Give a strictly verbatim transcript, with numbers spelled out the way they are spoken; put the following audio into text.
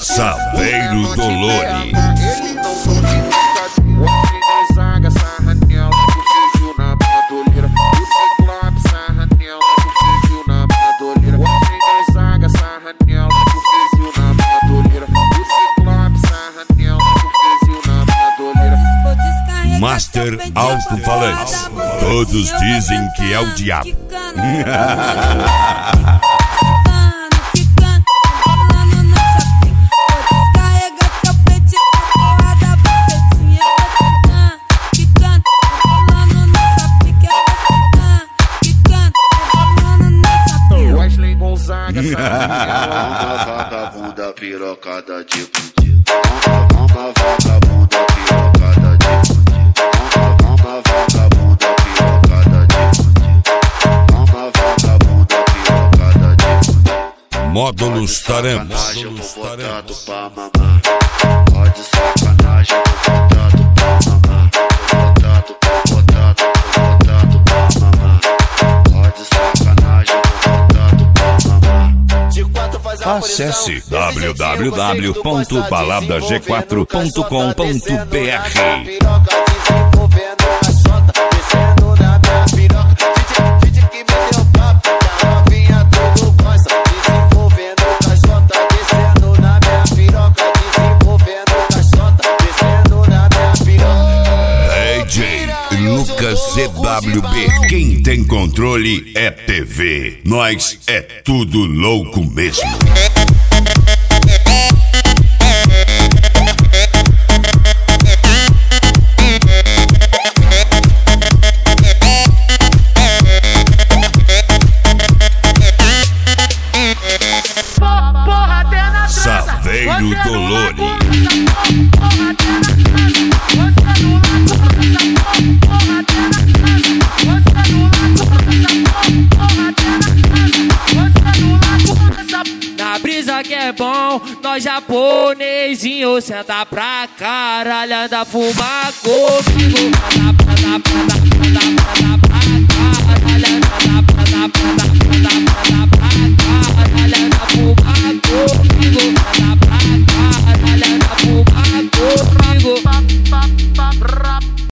Saveiro Dolore. Ele não pode ficar o Gonzaga sarra nela, o fuzil na bandoleira. O Ciclope sarra nela, o fuzil na bandoleira. O Gonzaga sarra nela, o fuzil na bandoleira. O Ciclope sarra nela, o fuzil na bandoleira. Master Alto-Falante. Todos dizem que é o diabo. Gonzaga uma vagabunda pirocada de fudido. Uma vagabunda pirocada de fudido. Uma vagabunda pirocada de fudido. Uma vagabunda pirocada de fudido. Módulos Taremas. Eu vou botar tu pra mamar. Pode sacanagem, eu vou botar tu pra mamar. Vou botar tu, vou botar tu, vou botar tu pra mamar. Pode sacanagem, eu vou botar tu pra mamar. Acesse w w w ponto balada g quatro ponto com ponto b r. D J Lucas C W B. Quem tem controle é T V. Nós é tudo louco mesmo. Saveiro Dolore. Na brisa que é bom, nós japonesinho senta pra caralho, anda fumar comigo.